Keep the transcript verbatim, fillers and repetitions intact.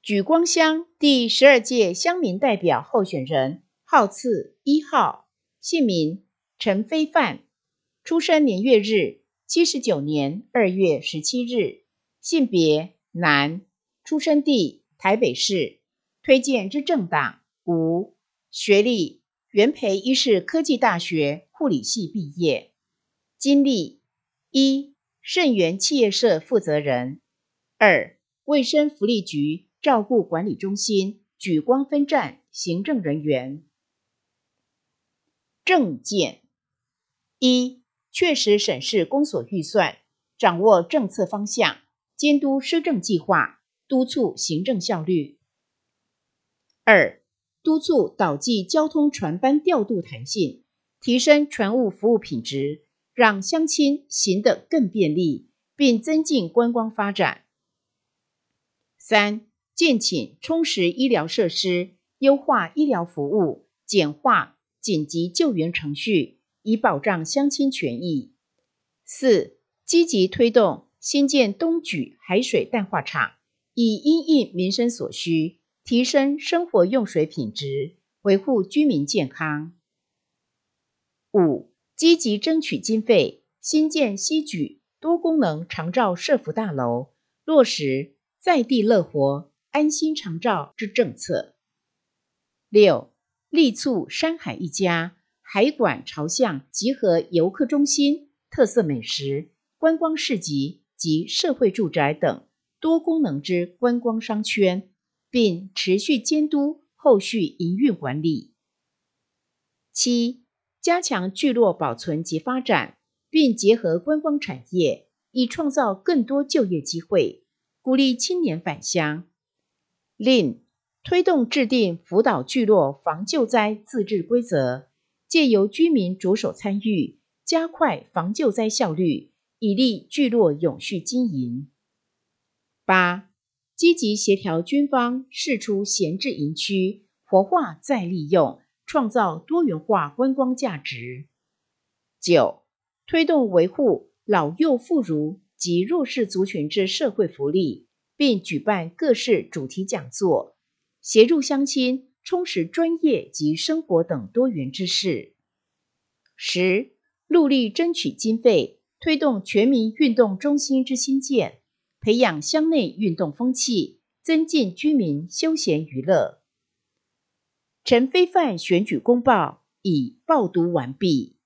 莒光乡第十二届乡民代表候选人，号次一号，姓名陈非范，出生年月日七十九年二月十七日，性别男，出生地台北市，推荐之政党无，学历元培医事科技大学护理系毕业，经历一盛源企业社负责人，二卫生福利局照顾管理中心莒光分站行政人员。政见一、确实审视公所预算，掌握政策方向，监督施政计划，督促行政效率。二、督促岛际交通船班调度弹性，提升船务服务品质，让乡亲行得更便利，并增进观光发展。三、建请充实医疗设施，优化医疗服务，简化紧急救援程序，以保障乡亲权益。四、积极推动新建东莒海水淡化厂，以因应民生所需，提升生活用水品质，维护居民健康。五、积极争取经费，新建西莒多功能长照社福大楼，落实在地乐活、安心长照之政策。六、力促山海一家、海馆朝向集合游客中心、特色美食、观光市集及社会住宅等多功能之观光商圈，并持续监督后续营运管理。七、加强聚落保存及发展，并结合观光产业，以创造更多就业机会，鼓励青年返乡。另推动制定辅导聚落防救灾自治规则，借由居民着手参与，加快防救灾效率，以利聚落永续经营。八、积极协调军方释出闲置营区，活化再利用，创造多元化观光价值。九、推动维护老幼妇孺及弱势族群之社会福利，并举办各式主题讲座，协助乡亲充实专业及生活等多元知识。十、戮力争取经费，推动全民运动中心之兴建，培养乡内运动风气，增进居民休闲娱乐。陈非范选举公报已报读完毕。